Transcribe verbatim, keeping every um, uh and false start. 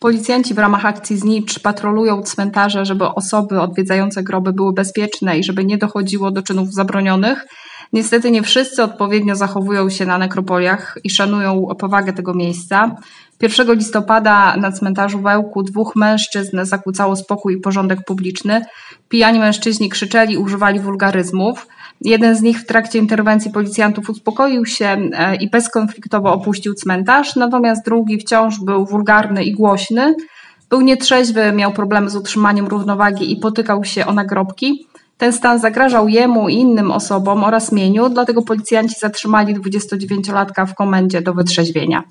Policjanci w ramach akcji Znicz patrolują cmentarze, żeby osoby odwiedzające groby były bezpieczne i żeby nie dochodziło do czynów zabronionych. Niestety nie wszyscy odpowiednio zachowują się na nekropoliach i szanują powagę tego miejsca. pierwszego listopada na cmentarzu w Ełku dwóch mężczyzn zakłócało spokój i porządek publiczny. Pijani mężczyźni krzyczeli, używali wulgaryzmów. Jeden z nich w trakcie interwencji policjantów uspokoił się i bezkonfliktowo opuścił cmentarz, natomiast drugi wciąż był wulgarny i głośny. Był nietrzeźwy, miał problemy z utrzymaniem równowagi i potykał się o nagrobki. Ten stan zagrażał jemu i innym osobom oraz mieniu, dlatego policjanci zatrzymali dwudziestodziewięciolatka w komendzie do wytrzeźwienia.